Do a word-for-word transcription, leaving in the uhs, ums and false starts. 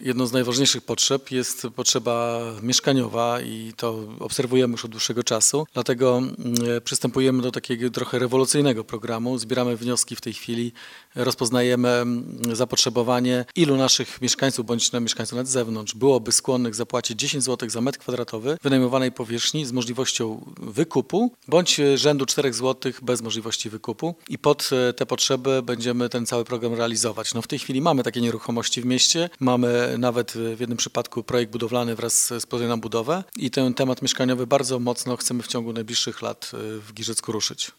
Jedną z najważniejszych potrzeb jest potrzeba mieszkaniowa i to obserwujemy już od dłuższego czasu. Dlatego przystępujemy do takiego trochę rewolucyjnego programu. Zbieramy wnioski w tej chwili, rozpoznajemy zapotrzebowanie, ilu naszych mieszkańców bądź mieszkańców na zewnątrz byłoby skłonnych zapłacić dziesięć złotych za metr kwadratowy wynajmowanej powierzchni z możliwością wykupu bądź rzędu czterech złotych bez możliwości wykupu i pod te potrzeby będziemy ten cały program realizować. No w tej chwili mamy takie nieruchomości w mieście, mamy nawet w jednym przypadku projekt budowlany wraz z pozwolenia na budowę i ten temat mieszkaniowy bardzo mocno chcemy w ciągu najbliższych lat w Giżycku ruszyć.